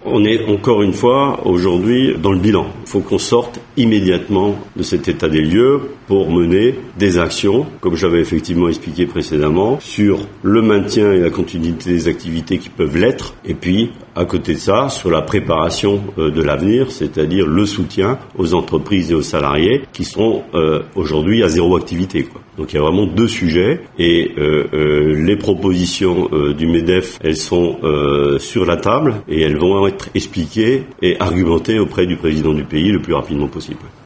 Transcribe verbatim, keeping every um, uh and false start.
On est encore une fois aujourd'hui dans le bilan. Il faut qu'on sorte immédiatement de cet état des lieux pour mener des actions, comme j'avais effectivement expliqué précédemment, sur le maintien et la continuité des activités qui peuvent l'être, et puis à côté de ça, sur la préparation de l'avenir, c'est-à-dire le soutien aux entreprises et aux salariés qui seront euh, aujourd'hui à zéro activité, quoi. Donc il y a vraiment deux sujets et euh, euh, les propositions euh, du MEDEF, elles sont euh, sur la table et elles vont être expliquées et argumentées auprès du président du pays le plus rapidement possible.